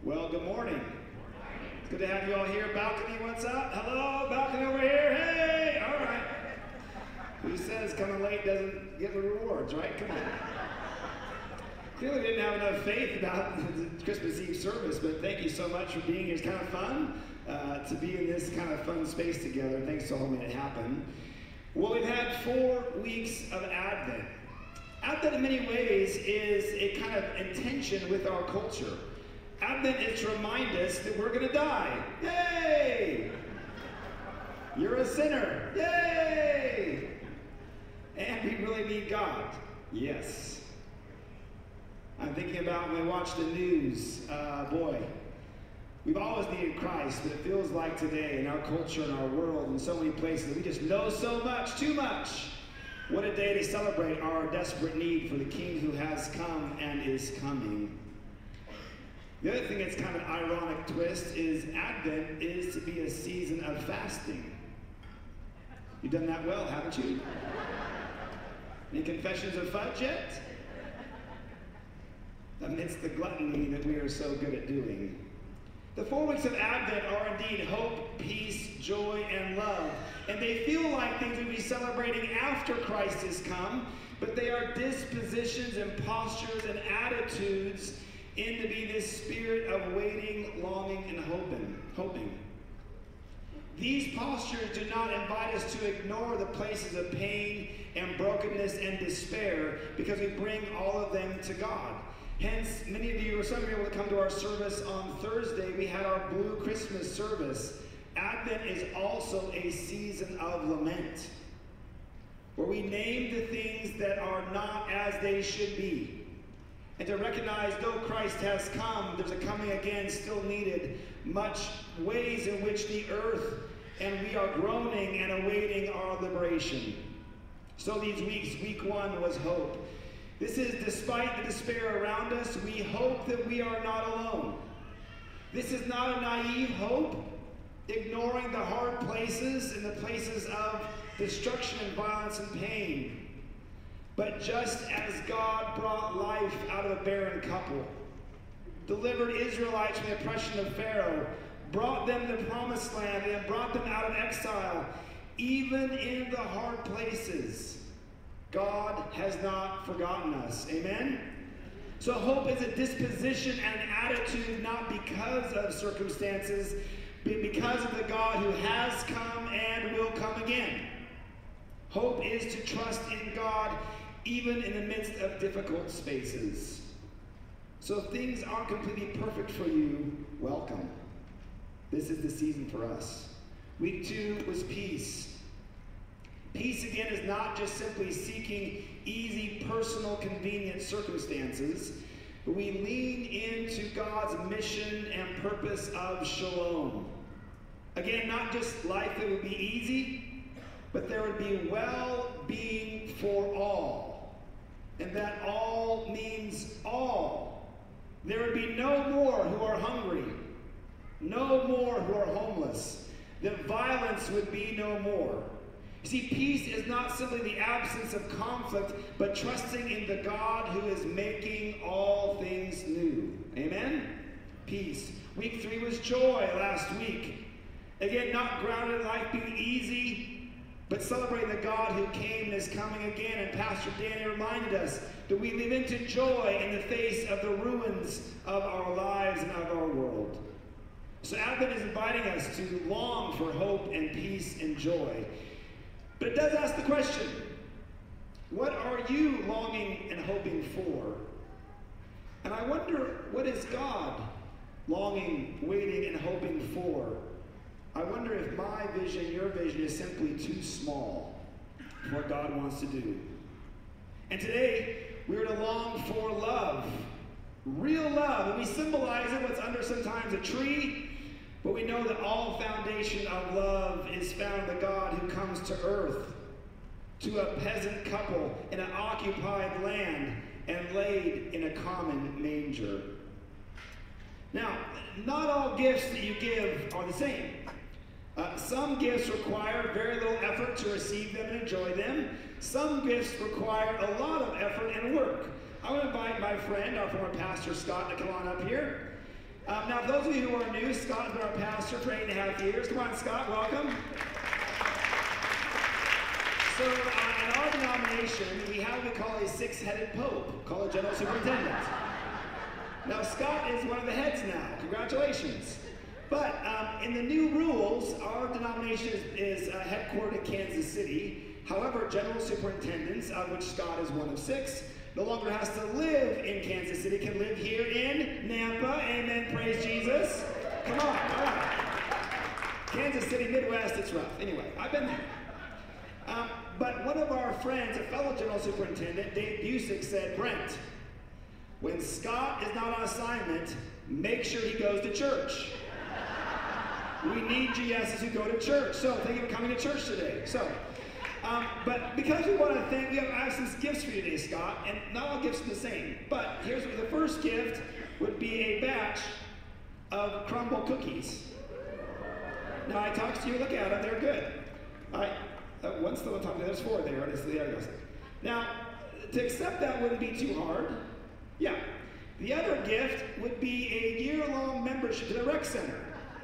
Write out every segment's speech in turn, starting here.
Well, good morning. It's good to have you all here. Balcony, what's up? Hello, balcony over here. Hey, all right. Who says coming late doesn't get the rewards, right? Come on. Clearly didn't have enough faith about the Christmas Eve service, but thank you so much for being here. It's kind of fun to be in this kind of fun space together. Thanks to all who made it happen. Well, we've had 4 weeks of Advent. Advent in many ways is a kind of intention with our culture. Advent is to remind us that we're going to die. Yay! You're a sinner. Yay! And we really need God. Yes. I'm thinking about when I watch the news, boy, we've always needed Christ, but it feels like today in our culture and our world in so many places that we just know so much, too much. What a day to celebrate our desperate need for the King who has come and is coming. The other thing that's kind of an ironic twist is Advent is to be a season of fasting. You've done that well, haven't you? Any confessions of fudge yet? Amidst the gluttony that we are so good at doing. The 4 weeks of Advent are indeed hope, peace, joy, and love. And they feel like things we'll be celebrating after Christ has come, but they are dispositions and postures and attitudes in to be this spirit of waiting, longing, and hoping. These postures do not invite us to ignore the places of pain and brokenness and despair because we bring all of them to God. Hence, many of you, or some of you, will come to our service on Thursday. We had our Blue Christmas service. Advent is also a season of lament, where we name the things that are not as they should be. And to recognize, though Christ has come, there's a coming again still needed. Much ways in which the earth and we are groaning and awaiting our liberation. So these weeks, week 1 was hope. This is despite the despair around us, we hope that we are not alone. This is not a naive hope, ignoring the hard places and the places of destruction and violence and pain. But just as God brought life out of a barren couple, delivered Israelites from the oppression of Pharaoh, brought them to the promised land, and brought them out of exile, even in the hard places, God has not forgotten us. Amen? So hope is a disposition and an attitude not because of circumstances, but because of the God who has come and will come again. Hope is to trust in God even in the midst of difficult spaces. So if things aren't completely perfect for you, welcome. This is the season for us. Week 2 was peace. Peace, again, is not just simply seeking easy, personal, convenient circumstances, but we lean into God's mission and purpose of shalom. Again, not just life that would be easy, but there would be well-being for all. And that all means all. There would be no more who are hungry, no more who are homeless. That violence would be no more. You see, peace is not simply the absence of conflict, but trusting in the God who is making all things new. Amen? Peace. Week 3 was joy last week. Again, not grounded in life being easy, but celebrating the God who came and is coming again. And Pastor Danny reminded us that we live into joy in the face of the ruins of our lives and of our world. So Advent is inviting us to long for hope and peace and joy. But it does ask the question, what are you longing and hoping for? And I wonder, what is God longing, waiting, and hoping for? I wonder if my vision, your vision, is simply too small for what God wants to do. And today, we're to long for love, real love. And we symbolize it, what's under sometimes a tree, but we know that all foundation of love is found in the God who comes to earth, to a peasant couple in an occupied land, and laid in a common manger. Now, not all gifts that you give are the same. Some gifts require very little effort to receive them and enjoy them. Some gifts require a lot of effort and work. I want to invite my friend, our former pastor Scott, to come on up here. Now, for those of you who are new, Scott has been our pastor for 8.5 years. Come on, Scott, welcome. So, in our denomination, we have what we call a six-headed pope, called a general superintendent. Now, Scott is one of the heads now. Congratulations. But in the new rules, our denomination is headquartered in Kansas City. However, general superintendents, of which Scott is one of 6, no longer has to live in Kansas City, can live here in Nampa. Amen, praise Jesus. Come on, all right. Kansas City, Midwest, it's rough. Anyway, I've been there. But one of our friends, a fellow general superintendent, Dave Busick, said, Brent, when Scott is not on assignment, make sure he goes to church. We need GSs who go to church. So thank you for coming to church today. So, but because we want to thank you, I have some gifts for you today, Scott, and not all gifts are the same. But here's what the first gift would be a batch of crumble cookies. Now I talked to you, look at them, they're good. All right. Once the one talked to you, there's 4 there, and the other goes. Now, to accept that wouldn't be too hard. Yeah. The other gift would be a year-long membership to the rec center.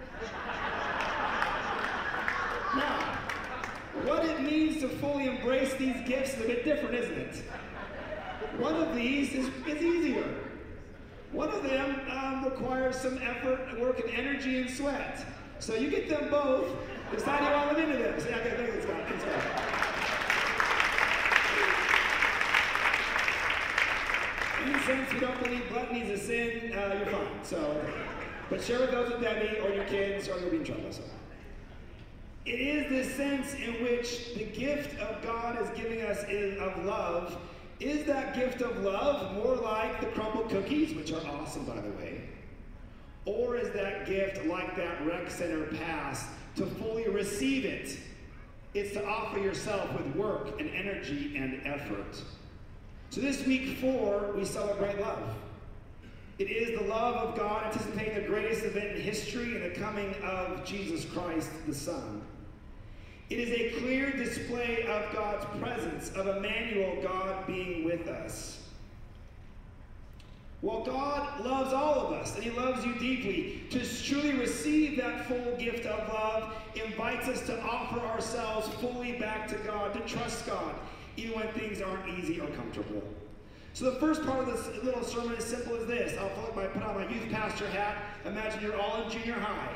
Now, what it means to fully embrace these gifts is a bit different, isn't it? One of these is easier. One of them requires some effort, work, and energy and sweat. So you get them both. Decide you want to live into them. Say, okay, thank you, Scott. Thanks, Scott. And since we don't believe gluttony is a sin, you're fine. So, but share with those with Debbie or your kids, or you'll be in trouble. So, it is this sense in which the gift of God is giving us of love. Is that gift of love more like the crumble cookies, which are awesome, by the way? Or is that gift like that rec center pass to fully receive it? It's to offer yourself with work and energy and effort. So this week 4, we celebrate love. It is the love of God anticipating the greatest event in history and the coming of Jesus Christ, the Son. It is a clear display of God's presence, of Emmanuel, God being with us. Well, God loves all of us, and He loves you deeply. To truly receive that full gift of love invites us to offer ourselves fully back to God, to trust God, even when things aren't easy or comfortable. So the first part of this little sermon is simple as this. I'll put on my youth pastor hat. Imagine you're all in junior high.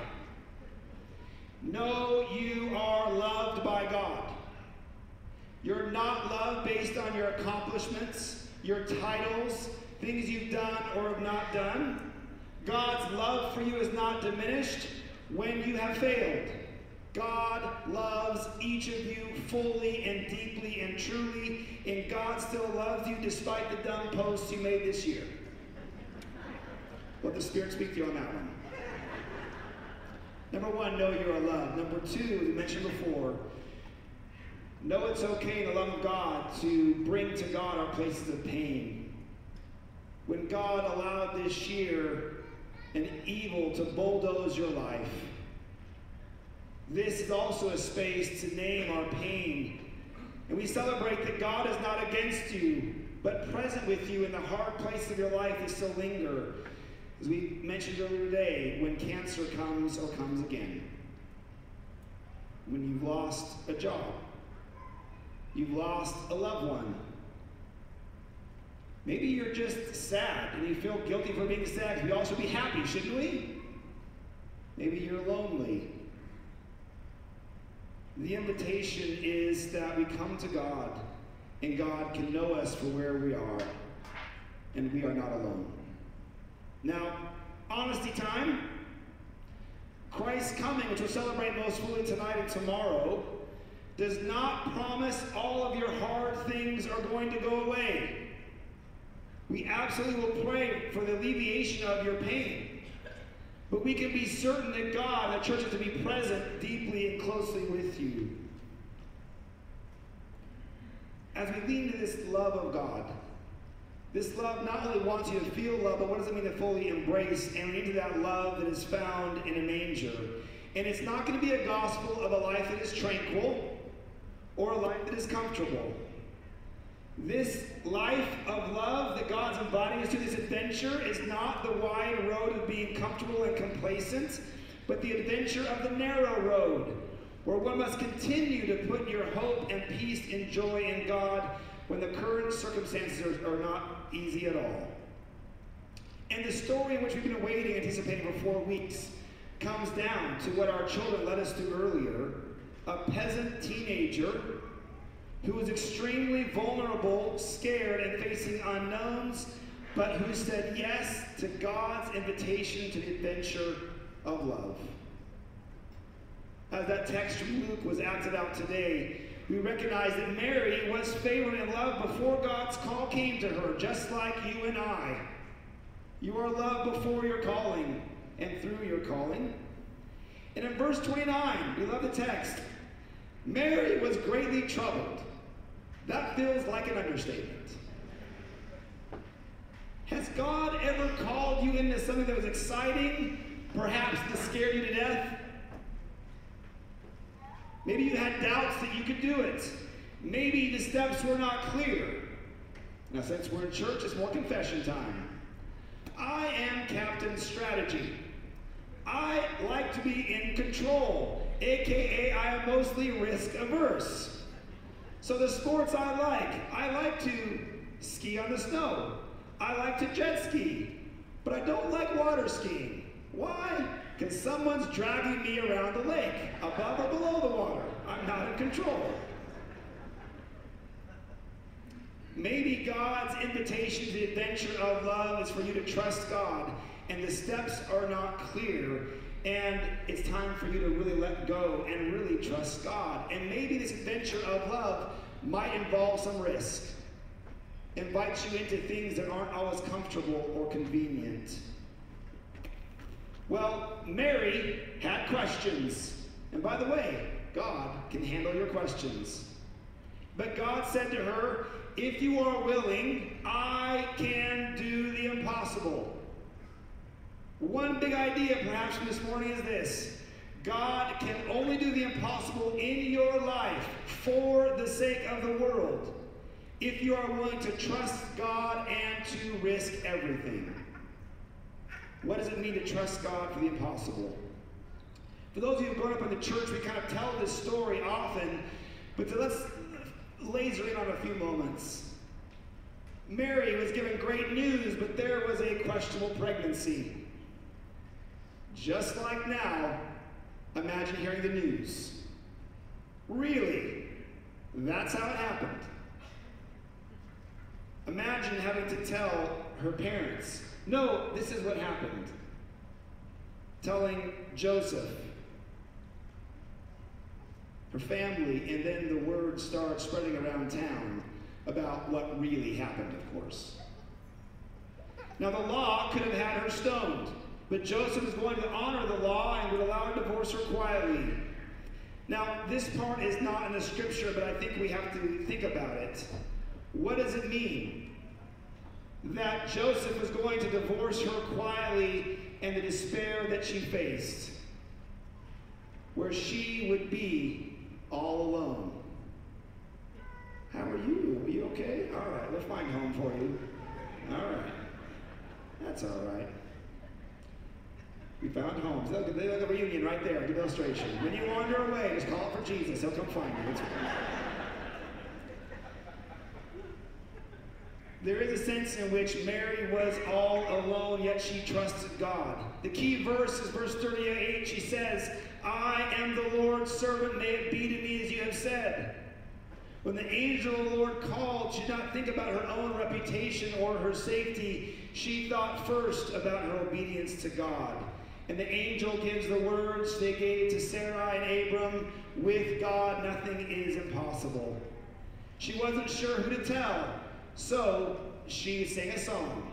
Know you are loved by God. You're not loved based on your accomplishments, your titles, things you've done or have not done. God's love for you is not diminished when you have failed. God loves each of you fully and deeply and truly, and God still loves you despite the dumb posts you made this year. Let the Spirit speak to you on that one. Number 1, know you are loved. Number 2, as we mentioned before, know it's okay in the love of God to bring to God our places of pain. When God allowed this year an evil to bulldoze your life, this is also a space to name our pain. And we celebrate that God is not against you, but present with you in the hard places of your life that still linger. As we mentioned earlier today, when cancer comes or comes again. When you've lost a job. You've lost a loved one. Maybe you're just sad and you feel guilty for being sad. We all should be happy, shouldn't we? Maybe you're lonely. The invitation is that we come to God, and God can know us for where we are, and we are not alone. Now, honesty time. Christ's coming, which we'll celebrate most fully tonight and tomorrow, does not promise all of your hard things are going to go away. We absolutely will pray for the alleviation of your pain. But we can be certain that God, the church, is to be present deeply and closely with you. As we lean to this love of God, this love not only wants you to feel love, but what does it mean to fully embrace and lean to that love that is found in a manger? And it's not going to be a gospel of a life that is tranquil or a life that is comfortable. This life of love that God's inviting us to, this adventure, is not the wide road of being comfortable and complacent, but the adventure of the narrow road, where one must continue to put your hope and peace and joy in God when the current circumstances are not easy at all. And the story which we've been awaiting, anticipating for 4 weeks, comes down to what our children led us to earlier, a peasant teenager who was extremely vulnerable, scared, and facing unknowns, but who said yes to God's invitation to the adventure of love. As that text from Luke was acted out today, we recognize that Mary was favored and loved before God's call came to her, just like you and I. You are loved before your calling and through your calling. And in verse 29, we love the text. Mary was greatly troubled. That feels like an understatement. Has God ever called you into something that was exciting, perhaps to scare you to death? Maybe you had doubts that you could do it. Maybe the steps were not clear. Now, since we're in church, it's more confession time. I am Captain Strategy. I like to be in control, aka I am mostly risk averse. So the sports I like to ski on the snow. I like to jet ski, but I don't like water skiing. Why? Because someone's dragging me around the lake, above or below the water. I'm not in control. Maybe God's invitation to the adventure of love is for you to trust God, and the steps are not clear, and it's time for you to really let go and really trust God. And maybe this adventure of love might involve some risk, invites you into things that aren't always comfortable or convenient. Well, Mary had questions. And by the way, God can handle your questions. But God said to her, if you are willing, I can do the impossible. One big idea perhaps from this morning is this. God can only do the impossible in your life for the sake of the world if you are willing to trust God and to risk everything. What does it mean to trust God for the impossible? For those of you who have grown up in the church, we kind of tell this story often, but let's laser in on a few moments. Mary was given great news, but there was a questionable pregnancy. Just like now, imagine hearing the news. Really? That's how it happened. Imagine having to tell her parents, no, this is what happened. Telling Joseph, her family, and then the word starts spreading around town about what really happened, of course. Now, the law could have had her stoned, but Joseph is going to honor the law and would allow her to divorce her quietly. Now, this part is not in the scripture, but I think we have to think about it. What does it mean that Joseph was going to divorce her quietly and the despair that she faced, where she would be all alone? How are you? Are you okay? All right, we'll find a home for you. All right. That's all right. We found homes. They look a reunion right there. Good illustration. When you wander away, just call for Jesus. He'll come find you. There is a sense in which Mary was all alone, yet she trusted God. The key verse is verse 38. She says, I am the Lord's servant. May it be to me as you have said. When the angel of the Lord called, she did not think about her own reputation or her safety. She thought first about her obedience to God. And the angel gives the words they gave to Sarai and Abram, with God nothing is impossible. She wasn't sure who to tell, so she sang a song.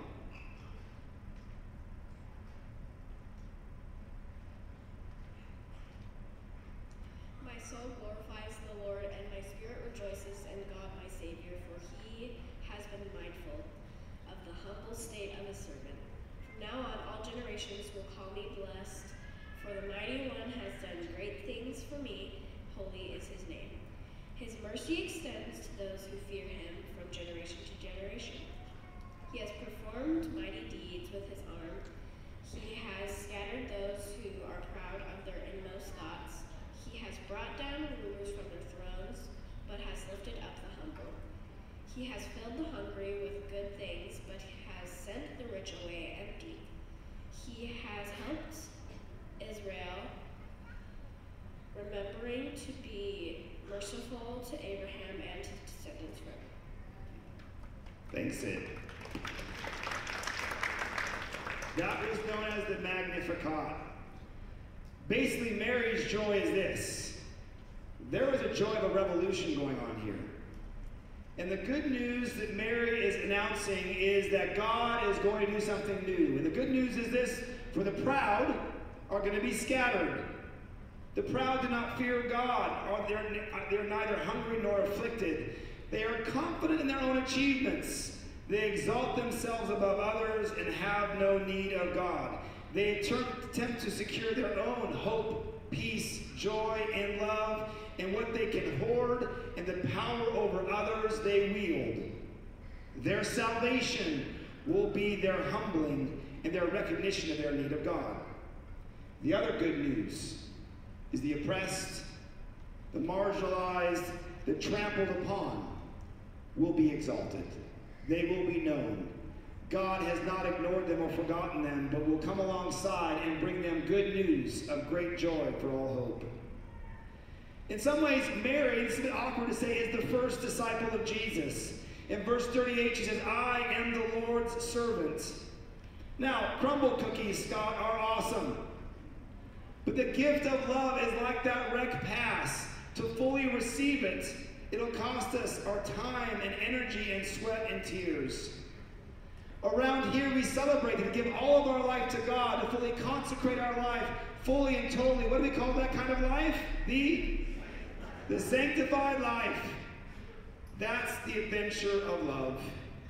My soul glorifies the Lord, and my spirit rejoices in God my Savior, for he has been mindful of the humble state of his servant. From now on, all generations will call me blessed, for the Mighty One has done great things for me. Holy is his name. His mercy extends to those who fear him from generation to generation. He has performed mighty deeds with his arm. He has scattered those who are proud of their inmost thoughts. He has brought down rulers from their thrones, but has lifted up the humble. He has filled the hungry with good things, but has sent the rich away empty. He has helped Israel, remembering to be merciful to Abraham and his descendants forever. Thanks, Sid. That was known as the Magnificat. Basically, Mary's joy is this. There was a joy of a revolution going on here. And the good news that Mary is announcing is that God is going to do something new. And the good news is this: for the proud are going to be scattered. The proud do not fear God, or they're neither hungry nor afflicted. They are confident in their own achievements. They exalt themselves above others and have no need of God. They attempt to secure their own hope, peace, joy, and love, and what they can hoard, and the power over others they wield. Their salvation will be their humbling and their recognition of their need of God. The other good news is the oppressed, the marginalized, the trampled upon will be exalted. They will be known. God has not ignored them or forgotten them, but will come alongside and bring them good news of great joy for all hope. In some ways, Mary, it's a bit awkward to say, is the first disciple of Jesus. In verse 38, she says, I am the Lord's servant. Now, crumble cookies, Scott, are awesome. But the gift of love is like that rec pass. To fully receive it, it'll cost us our time and energy and sweat and tears. Around here, we celebrate and give all of our life to God, to fully consecrate our life fully and totally. What do we call that kind of life? The sanctified life. That's the adventure of love.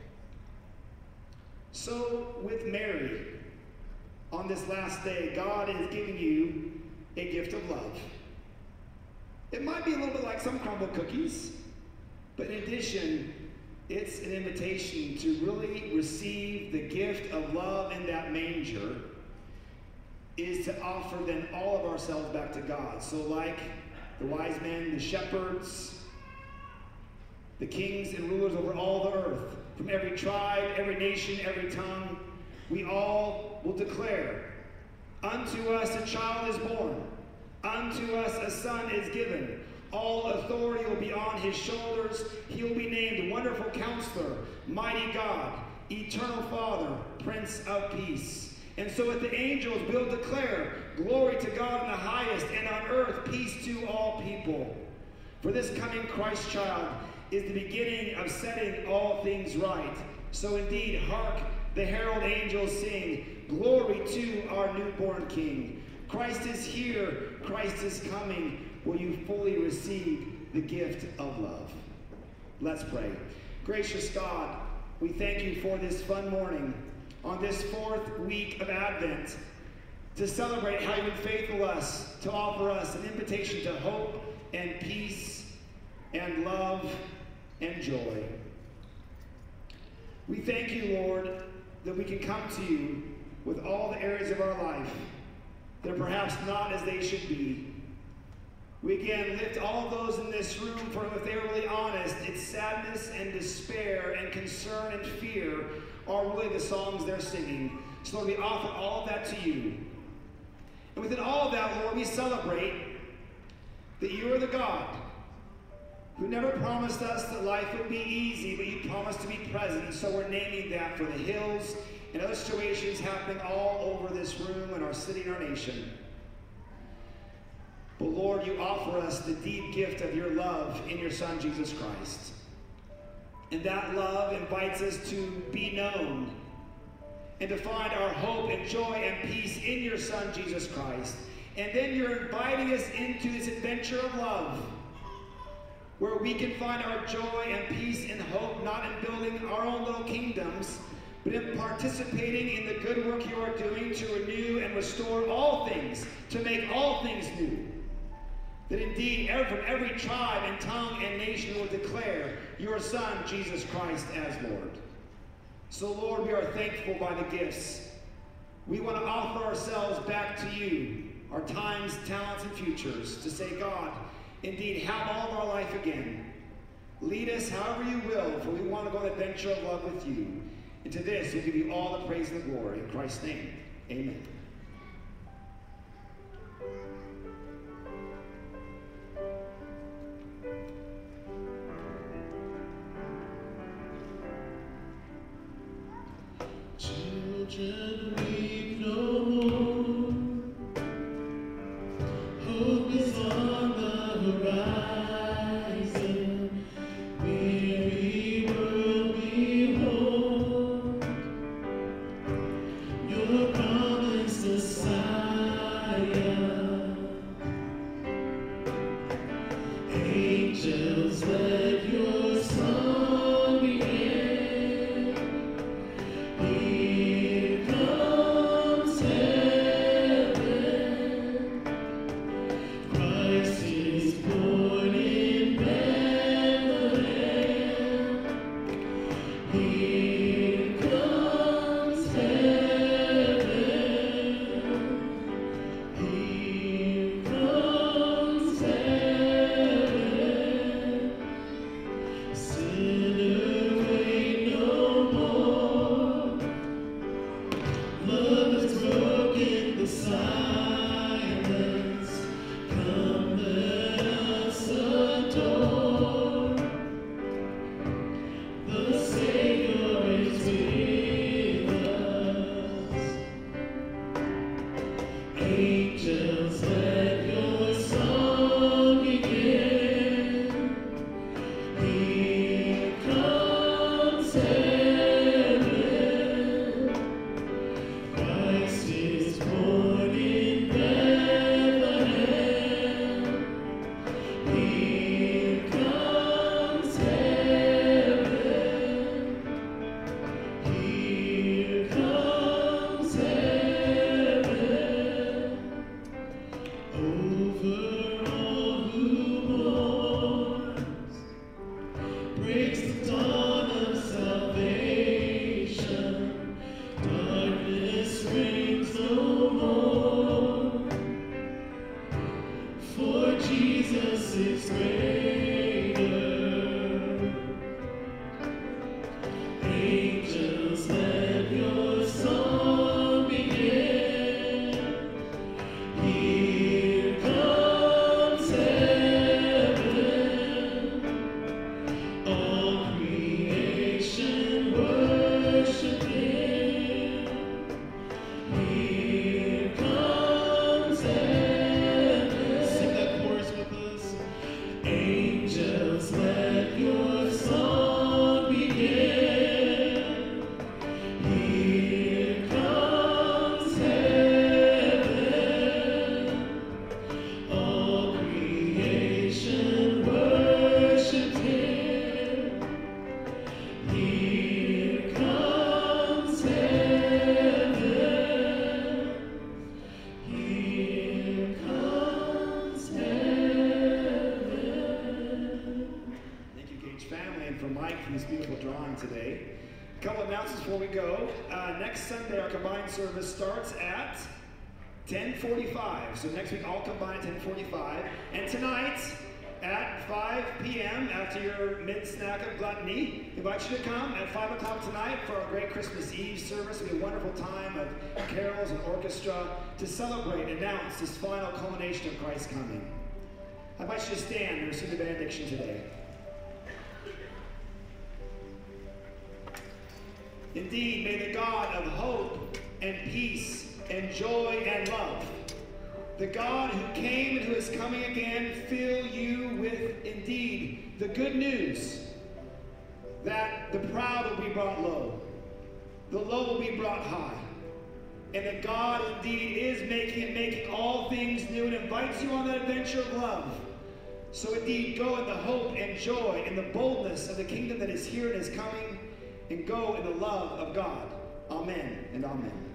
So with Mary, on this last day, God is giving you a gift of love. It might be a little bit like some crumble cookies, but in addition, it's an invitation to really receive the gift of love in that manger, is to offer then all of ourselves back to God. So like the wise men, the shepherds, the kings and rulers over all the earth, from every tribe, every nation, every tongue, we all will declare, unto us a child is born, unto us a son is given. All authority will be on his shoulders. He will be named Wonderful Counselor, Mighty God, Eternal Father, Prince of Peace. And so with the angels, we'll declare, glory to God in the highest, and on earth peace to all people. For this coming Christ child is the beginning of setting all things right. So indeed, hark, the herald angels sing, glory to our newborn King. Christ is here, Christ is coming. Will you fully receive the gift of love? Let's pray. Gracious God, we thank you for this fun morning on this 4th week of Advent to celebrate how you've been faithful to us, to offer us an invitation to hope and peace and love and joy. We thank you, Lord, that we can come to you with all the areas of our life that are perhaps not as they should be. We again lift all those in this room, for if they're really honest, it's sadness and despair and concern and fear are really the songs they're singing. So Lord, we offer all of that to you. And within all of that, Lord, we celebrate that you are the God who never promised us that life would be easy, but you promised to be present. So we're naming that for the hills and other situations happening all over this room and our city and our nation. But Lord, you offer us the deep gift of your love in your Son, Jesus Christ. And that love invites us to be known and to find our hope and joy and peace in your Son, Jesus Christ. And then you're inviting us into this adventure of love, where we can find our joy and peace and hope, not in building our own little kingdoms, but in participating in the good work you are doing to renew and restore all things, to make all things new. that indeed from every tribe and tongue and nation will declare your Son, Jesus Christ, as Lord. So, Lord, we are thankful by the gifts. We want to offer ourselves back to you, our times, talents, and futures, to say, God, indeed, have all of our life again. Lead us however you will, for we want to go on an adventure of love with you. And to this, we give you all the praise and the glory. In Christ's name, amen. Children, weep no more. Hope is on the horizon. Weary world, behold your promised Messiah. Angels, let your song begin. Here comes heaven. Christ is born in Bethlehem. Here comes heaven. Here comes heaven. Sinner, wait no more. Love has broken the silence. Come, let us adore. The Savior is with us. Angels, let your song begin. Here comes heaven. Christ is born in Bethlehem. Here comes heaven. Here comes heaven. Over all who mourns, breaks the dawn of salvation. Darkness reigns no more, for Jesus is greater. Angels, let your song begin. Here comes heaven. All creation worship Him. Here comes heaven. Sing that chorus with us. Angels, let your song begin. Here comes heaven. All creation worship Him. Here comes heaven. Here comes heaven. Thank you, Gage family, and for Mike for this beautiful drawing today. A couple announcements before we go. Next Sunday, our combined service starts at 10:45. So next week, all combined at 10:45. And tonight, at 5 p.m., after your mid-snack of gluttony, we invite you to come at 5 o'clock tonight for our great Christmas Eve service. It'll be a wonderful time of carols and orchestra to celebrate and announce this final culmination of Christ's coming. I invite you to stand and receive the benediction today. Indeed, may the God of hope and peace and joy and love, the God who came and who is coming again, fill you with, indeed, the good news that the proud will be brought low, the low will be brought high, and that God indeed is making all things new and invites you on that adventure of love. So indeed, go in the hope and joy and the boldness of the kingdom that is here and is coming, and go in the love of God. Amen and amen.